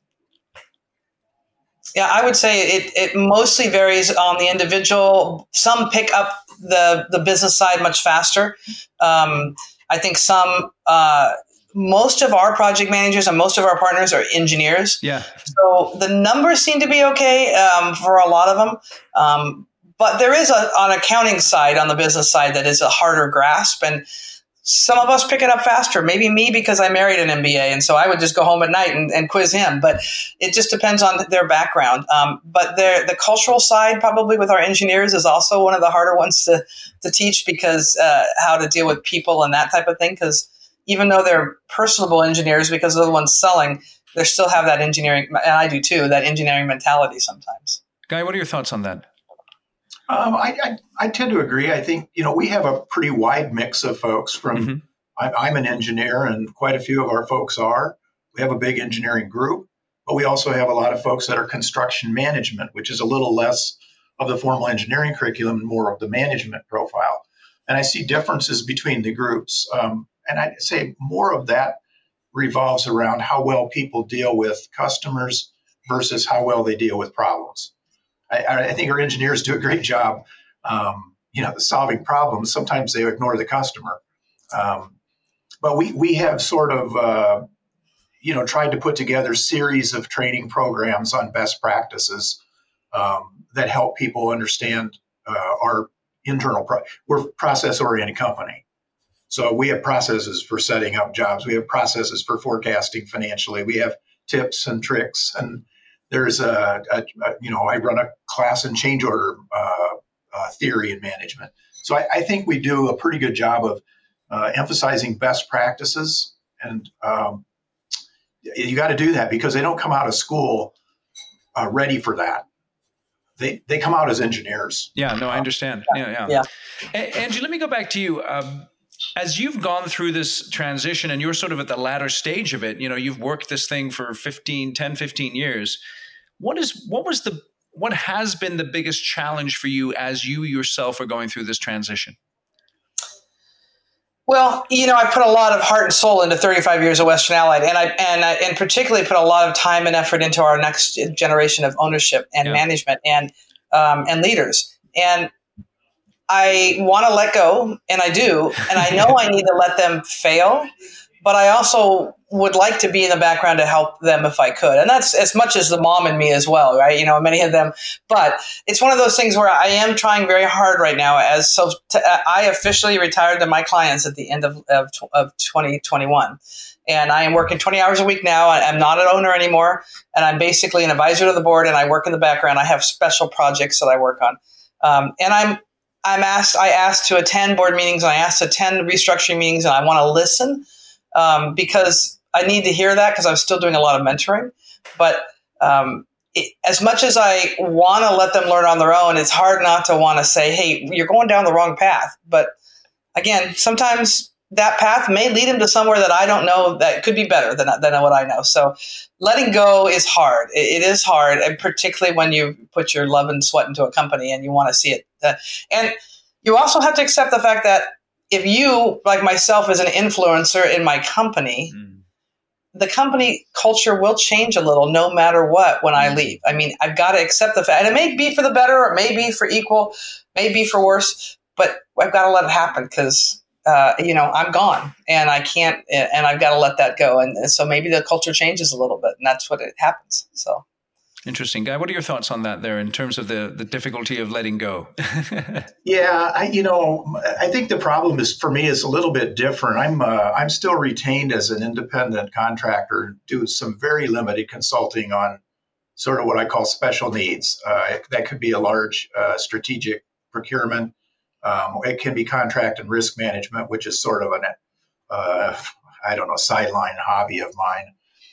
Yeah, I would say it, it mostly varies on the individual. Some pick up the, the business side much faster. Um, I think some, uh, most of our project managers and most of our partners are engineers. Yeah. So the numbers seem to be okay um, for a lot of them. Um, but there is a, an accounting side on the business side that is a harder grasp. And some of us pick it up faster. Maybe me because I married an M B A, and so I would just go home at night and, and quiz him. But it just depends on their background. Um, but the cultural side, probably with our engineers, is also one of the harder ones to to teach because uh, how to deal with people and that type of thing. Because even though they're personable engineers, because they're the ones selling, they still have that engineering, and I do too, that engineering mentality sometimes. Guy, what are your thoughts on that? Um, I, I, I tend to agree. I think, you know, we have a pretty wide mix of folks from, mm-hmm. I, I'm an engineer and quite a few of our folks are. We have a big engineering group, but we also have a lot of folks that are construction management, which is a little less of the formal engineering curriculum, more of the management profile. And I see differences between the groups. Um, and I'd say more of that revolves around how well people deal with customers versus how well they deal with problems. I, I think our engineers do a great job, um, you know, solving problems. Sometimes they ignore the customer. Um, but we we have sort of, uh, you know, tried to put together a series of training programs on best practices um, that help people understand uh, our internal, pro- we're a process-oriented company. So we have processes for setting up jobs. We have processes for forecasting financially. We have tips and tricks. And there's a, a, a you know, I run a class in change order uh, uh, theory and management. So I, I think we do a pretty good job of uh, emphasizing best practices. And um, you got to do that because they don't come out of school uh, ready for that. They they come out as engineers. Yeah, no, I understand. Yeah, yeah. yeah. A- Angie, let me go back to you. Um, As you've gone through this transition and you're sort of at the latter stage of it, you know, you've worked this thing for fifteen, ten, fifteen years. What is, what was the, what has been the biggest challenge for you as you yourself are going through this transition? Well, you know, I put a lot of heart and soul into thirty-five years of Western Allied, and I and I, and particularly put a lot of time and effort into our next generation of ownership and yeah. management and um, and leaders. And I want to let go, and I do, and I know I need to let them fail, but I also would like to be in the background to help them if I could. And that's as much as the mom in me as well, right? You know, many of them, but it's one of those things where I am trying very hard right now as so to, I officially retired to my clients at the end of, of, of twenty twenty-one. And I am working twenty hours a week now. I'm not an owner anymore. And I'm basically an advisor to the board, and I work in the background. I have special projects that I work on. Um, and I'm, I'm asked, I asked to attend board meetings, and I asked to attend restructuring meetings, and I want to listen um, because I need to hear that because I'm still doing a lot of mentoring. But um, it, as much as I want to let them learn on their own, it's hard not to want to say, hey, you're going down the wrong path. But again, sometimes that path may lead them to somewhere that I don't know that could be better than, than what I know. So letting go is hard. It, it is hard, and particularly when you put your love and sweat into a company and you want to see it. Uh, and you also have to accept the fact that if you, like myself, as an influencer in my company, mm. the company culture will change a little no matter what when I leave. I mean, I've got to accept the fact, and it may be for the better, or it may be for equal, may be for worse, but I've got to let it happen because, uh, you know, I'm gone and I can't, and I've got to let that go. And so maybe the culture changes a little bit, and that's what it happens. So. Interesting. Guy, what are your thoughts on that there in terms of the, the difficulty of letting go? yeah, I, you know, I think the problem is for me is a little bit different. I'm uh, I'm still retained as an independent contractor, do some very limited consulting on sort of what I call special needs. Uh, that could be a large uh, strategic procurement. Um, it can be contract and risk management, which is sort of an, uh, I don't know, sideline hobby of mine.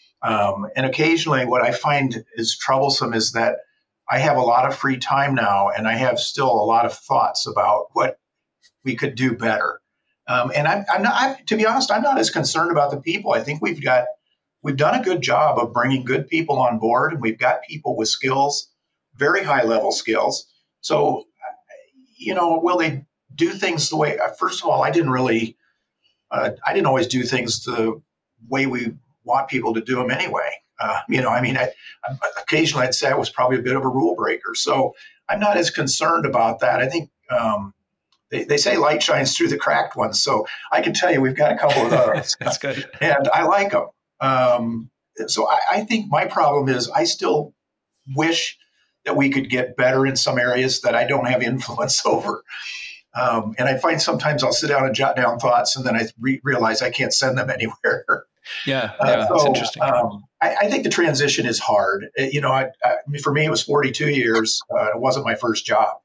Um, and occasionally what I find is troublesome is that I have a lot of free time now, and I have still a lot of thoughts about what we could do better. Um, and I'm, I'm not, I'm, to be honest, I'm not as concerned about the people. I think we've got, we've done a good job of bringing good people on board, and we've got people with skills, very high level skills. So, you know, will they do things the way, first of all, I didn't really, uh, I didn't always do things the way we want people to do them anyway. Uh, you know, I mean, I, I, occasionally I'd say I was probably a bit of a rule breaker. So I'm not as concerned about that. I think um, they, they say light shines through the cracked ones. So I can tell you we've got a couple of those. That's good. And I like them. Um, so I, I think my problem is I still wish that we could get better in some areas that I don't have influence over. Um, and I find sometimes I'll sit down and jot down thoughts, and then I re- realize I can't send them anywhere. Yeah, yeah, uh, so, that's interesting. Um, I, I think the transition is hard. You know, I, I, for me, it was forty-two years. Uh, it wasn't my first job.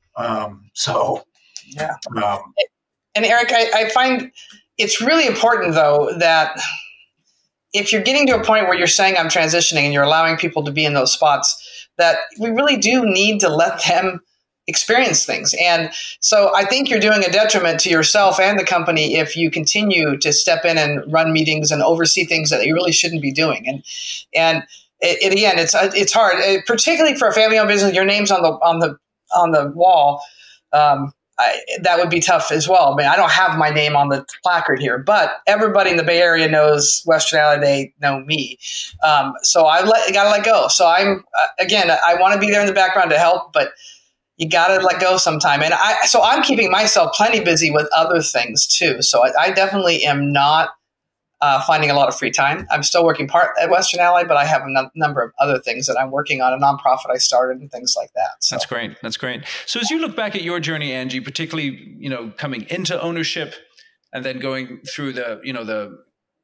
Um, so, yeah. Um, and Eric, I, I find it's really important, though, that if you're getting to a point where you're saying I'm transitioning and you're allowing people to be in those spots, that we really do need to let them experience things. And so I think you're doing a detriment to yourself and the company if you continue to step in and run meetings and oversee things that you really shouldn't be doing. And and it, it, again, it's it's hard, it, particularly for a family-owned business. Your name's on the on the on the wall. Um, I, that would be tough as well. I mean, I don't have my name on the placard here, but everybody in the Bay Area knows Western Allied. They know me. Um, so I let got to let go. So I'm uh, again, I want to be there in the background to help, but you got to let go sometime. And I, so I'm keeping myself plenty busy with other things too. So I, I definitely am not uh, finding a lot of free time. I'm still working part at Western Allied, but I have a n- number of other things that I'm working on, a nonprofit I started and things like that. So. That's great. That's great. So as you look back at your journey, Angie, particularly, you know, coming into ownership and then going through the, you know, the,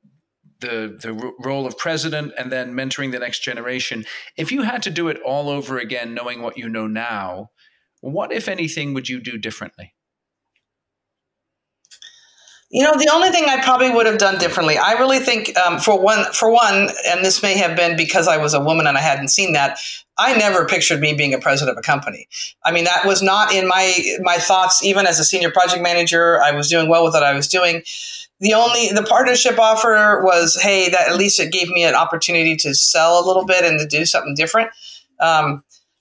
the, the r- role of president and then mentoring the next generation, if you had to do it all over again, knowing what you know now, what, if anything, would you do differently? You know, the only thing I probably would have done differently, I really think, um, for one, for one, and this may have been because I was a woman and I hadn't seen that, I never pictured me being a president of a company. I mean, that was not in my my thoughts. Even as a senior project manager, I was doing well with what I was doing. The only the partnership offer was, hey, that at least it gave me an opportunity to sell a little bit and to do something different. Um,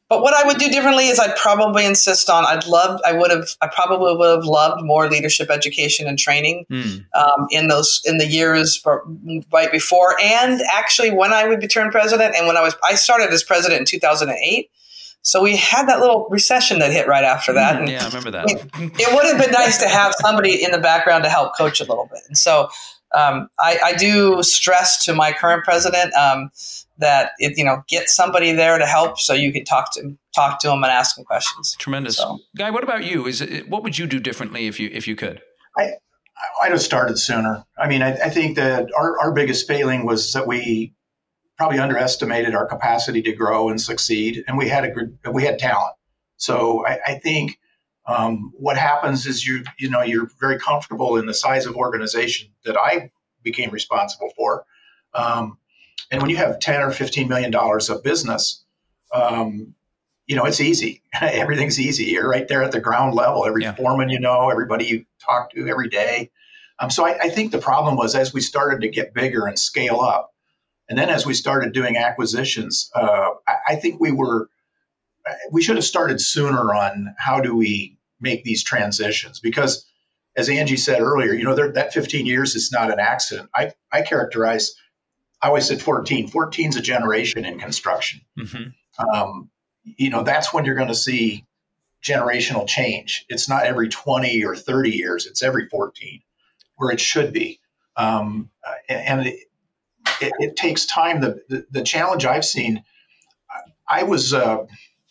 But what I would do differently is I'd probably insist on, I'd love, I would have, I probably would have loved more leadership education and training mm. um, in those, in the years right before. And actually when I would be turned president and when I was, I started as president in two thousand eight. So we had that little recession that hit right after that. And yeah, I remember that. It, it would have been nice to have somebody in the background to help coach a little bit. And so um, I, I do stress to my current president um, that it, you know, get somebody there to help so you can talk to talk to them and ask them questions. Tremendous. So, Guy, what about you? Is it, what would you do differently if you if you could? I I'd have started sooner. I mean, I, I think that our, our biggest failing was that we probably underestimated our capacity to grow and succeed, and we had a good, we had talent. So I, I think um, what happens is you you know you're very comfortable in the size of organization that I became responsible for, um, and when you have ten or fifteen million dollars of business, um, you know it's easy. Everything's easy. You're right there at the ground level. Every yeah. foreman you know, everybody you talk to every day. Um, so I, I think the problem was as we started to get bigger and scale up. And then as we started doing acquisitions, uh, I, I think we were, we should have started sooner on how do we make these transitions? Because as Angie said earlier, you know, there, that fifteen years is not an accident. I, I characterize, I always said fourteen. fourteen is a generation in construction. Mm-hmm. Um, you know, that's when you're going to see generational change. It's not every twenty or thirty years. It's every fourteen where it should be. Um, and and it, It, it takes time. The, the the challenge I've seen, I was, uh,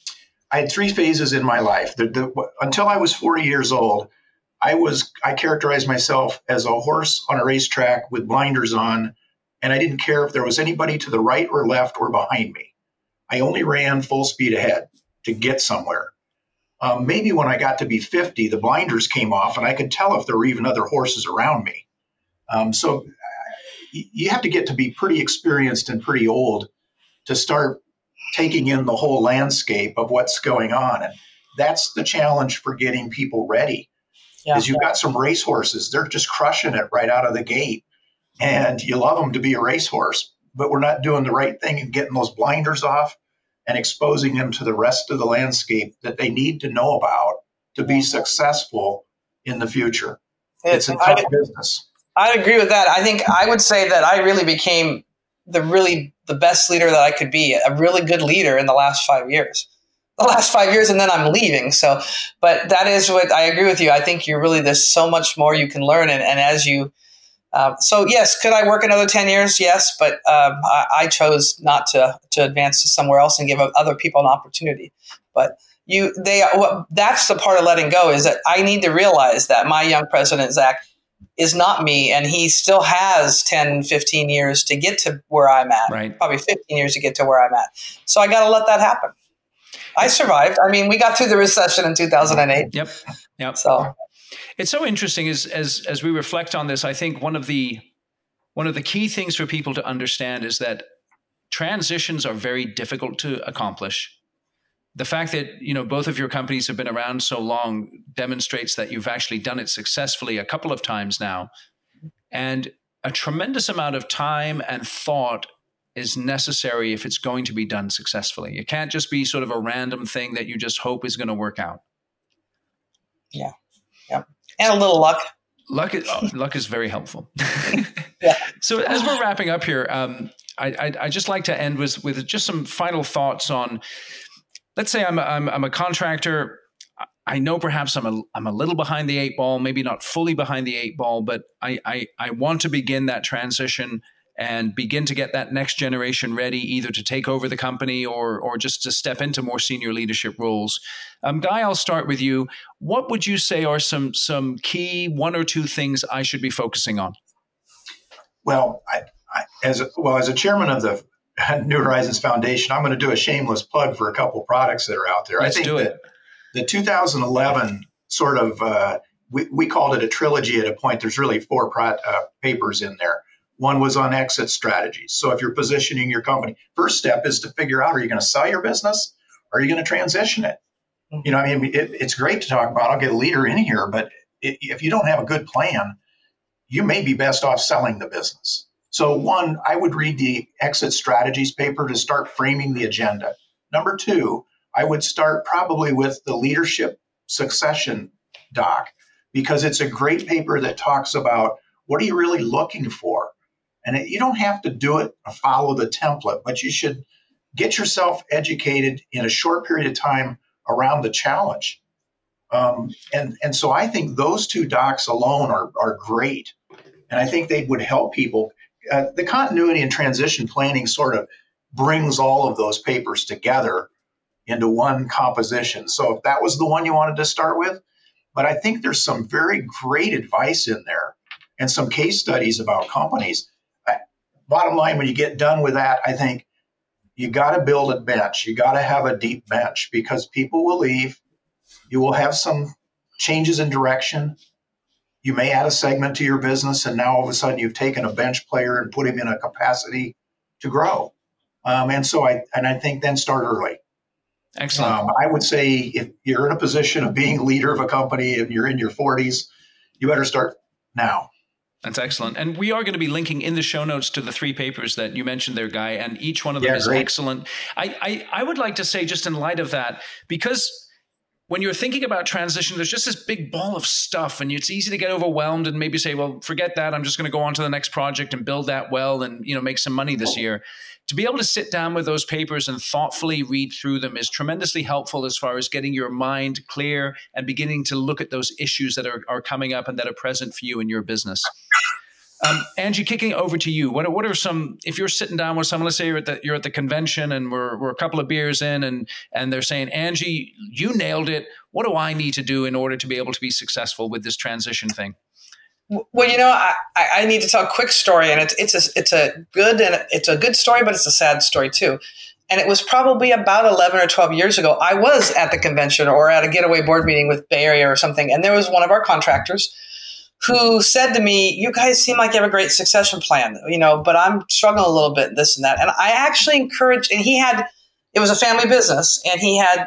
I had three phases in my life. The, the, until I was forty years old, I was, I characterized myself as a horse on a racetrack with blinders on, and I didn't care if there was anybody to the right or left or behind me. I only ran full speed ahead to get somewhere. Um, maybe when I got to be fifty, the blinders came off and I could tell if there were even other horses around me. Um, so you have to get to be pretty experienced and pretty old to start taking in the whole landscape of what's going on. And that's the challenge for getting people ready. Yeah. Is you've got some racehorses. They're just crushing it right out of the gate. And you love them to be a racehorse, but we're not doing the right thing and getting those blinders off and exposing them to the rest of the landscape that they need to know about to be successful in the future. It's, it's a tough I, business. I agree with that. I think I would say that I really became the really the best leader that I could be, a really good leader in the last five years. The last five years, and then I'm leaving. So, but that is what I agree with you. I think you're really, there's so much more you can learn. And, and as you, uh, so yes, could I work another ten years? Yes, but um, I, I chose not to to advance to somewhere else and give other people an opportunity. But you, they, well, that's the part of letting go, is that I need to realize that my young president, Zach, is not me, and he still has ten, fifteen years to get to where I'm at, right. Probably fifteen years to get to where I'm at. So I got to let that happen. I survived. I mean, we got through the recession in two thousand eight. Yep. Yep. So it's so interesting as, as, as we reflect on this. I think one of the, one of the key things for people to understand is that transitions are very difficult to accomplish. The fact that, you know, both of your companies have been around so long demonstrates that you've actually done it successfully a couple of times now. And a tremendous amount of time and thought is necessary if it's going to be done successfully. It can't just be sort of a random thing that you just hope is going to work out. Yeah. Yeah. And a little luck. Luck is, oh, luck is very helpful. Yeah. So as we're wrapping up here, um, I, I, I just like to end with, with just some final thoughts on, let's say I'm a, I'm, I'm a contractor. I know perhaps I'm a, I'm a little behind the eight ball, maybe not fully behind the eight ball, but I, I, I want to begin that transition and begin to get that next generation ready, either to take over the company or or just to step into more senior leadership roles. Um, Guy, I'll start with you. What would you say are some some key one or two things I should be focusing on? Well, I, I, as a, well as a chairman of the New Horizons Foundation, I'm going to do a shameless plug for a couple of products that are out there. Let's I think do it. that the two thousand eleven sort of uh, we we called it a trilogy at a point. There's really four pro, uh, papers in there. One was on exit strategies. So if you're positioning your company, first step is to figure out, are you going to sell your business or are you going to transition it? Mm-hmm. You know, I mean, it, it's great to talk about, I'll get a leader in here, but it, if you don't have a good plan, you may be best off selling the business. So one, I would read the exit strategies paper to start framing the agenda. Number two, I would start probably with the leadership succession doc, because it's a great paper that talks about what are you really looking for. And it, you don't have to do it or follow the template, but you should get yourself educated in a short period of time around the challenge. Um, and, and so I think those two docs alone are, are great. And I think they would help people. Uh, the continuity and transition planning sort of brings all of those papers together into one composition. So if that was the one you wanted to start with, but I think there's some very great advice in there and some case studies about companies. I, bottom line, when you get done with that, I think you got to build a bench. You got to have a deep bench, because people will leave. You will have some changes in direction. You may add a segment to your business, and now all of a sudden you've taken a bench player and put him in a capacity to grow. Um, and so I and I think then start early. Excellent. Um, I would say if you're in a position of being leader of a company and you're in your forties, you better start now. That's excellent. And we are going to be linking in the show notes to the three papers that you mentioned there, Guy, and each one of them yeah, is great. Excellent. I, I, I would like to say, just in light of that, because when you're thinking about transition, there's just this big ball of stuff, and it's easy to get overwhelmed and maybe say, well, forget that. I'm just going to go on to the next project and build that well and, you know, make some money this year. To be able to sit down with those papers and thoughtfully read through them is tremendously helpful as far as getting your mind clear and beginning to look at those issues that are, are coming up and that are present for you in your business. Um, Angie, kicking over to you, what are, what are some, if you're sitting down with someone, let's say you're at the, you're at the convention and we're, we're a couple of beers in and, and they're saying, Angie, you nailed it. What do I need to do in order to be able to be successful with this transition thing? Well, you know, I, I need to tell a quick story, and it's it's a it's a good and it's a good story, but it's a sad story too. And it was probably about eleven or twelve years ago. I was at the convention or at a getaway board meeting with Bay Area or something, and there was one of our contractors who said to me, "You guys seem like you have a great succession plan, you know, but I'm struggling a little bit, this and that." And I actually encouraged, and he had, it was a family business, and he had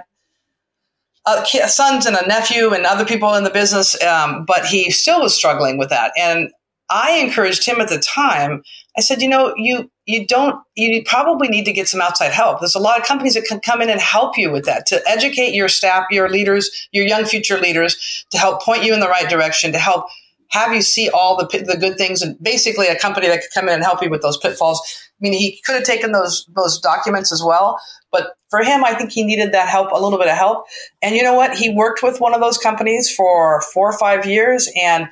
Uh, sons and a nephew and other people in the business, um, but he still was struggling with that. And I encouraged him at the time. I said, you know, you you don't, you probably need to get some outside help. There's a lot of companies that can come in and help you with that, to educate your staff, your leaders, your young future leaders, to help point you in the right direction, to help have you see all the the good things, and basically a company that could come in and help you with those pitfalls. I mean, he could have taken those those documents as well, but for him, I think he needed that help, a little bit of help. And you know what? He worked with one of those companies for four or five years, and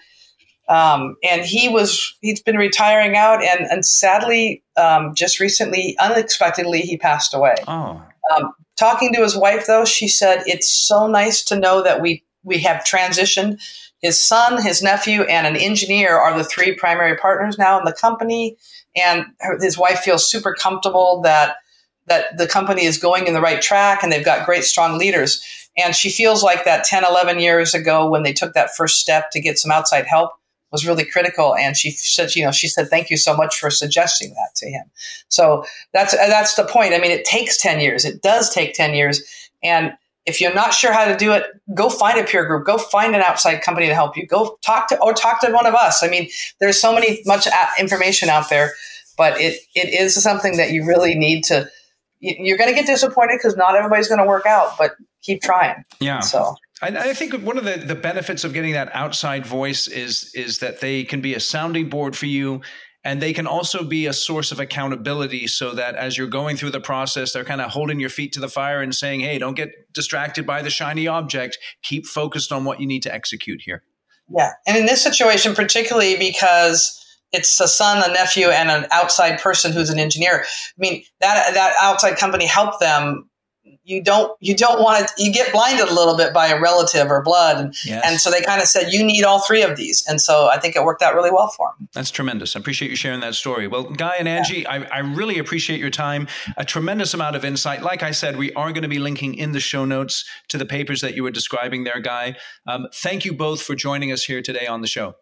um, and he was he's been retiring out, and and sadly, um, just recently, unexpectedly, he passed away. Oh. Um, talking to his wife, though, she said it's so nice to know that we we have transitioned. His son, his nephew, and an engineer are the three primary partners now in the company. And her, his wife feels super comfortable that that the company is going in the right track and they've got great, strong leaders. And she feels like that ten, eleven years ago when they took that first step to get some outside help was really critical. And she said, you know, she said, thank you so much for suggesting that to him. So that's that's the point. I mean, it takes ten years. It does take ten years. And if you're not sure how to do it, go find a peer group. Go find an outside company to help you. Go talk to, or talk to one of us. I mean, there's so many much information out there, but it it is something that you really need to. You're going to get disappointed because not everybody's going to work out, but keep trying. Yeah. So I, I think one of the, the benefits of getting that outside voice is is that they can be a sounding board for you. And they can also be a source of accountability, so that as you're going through the process, they're kind of holding your feet to the fire and saying, hey, don't get distracted by the shiny object. Keep focused on what you need to execute here. Yeah. And in this situation, particularly because it's a son, a nephew, and an outside person who's an engineer. I mean, that that outside company helped them. You don't you don't want to, you get blinded a little bit by a relative or blood. And, yes. and so they kind of said, you need all three of these. And so I think it worked out really well for them. That's tremendous. I appreciate you sharing that story. Well, Guy and Angie, yeah. I, I really appreciate your time. A tremendous amount of insight. Like I said, we are going to be linking in the show notes to the papers that you were describing there, Guy. Um, thank you both for joining us here today on the show.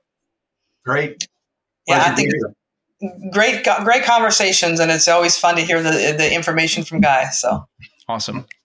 Great. Yeah, I think great, great conversations. And it's always fun to hear the, the information from Guy. So awesome.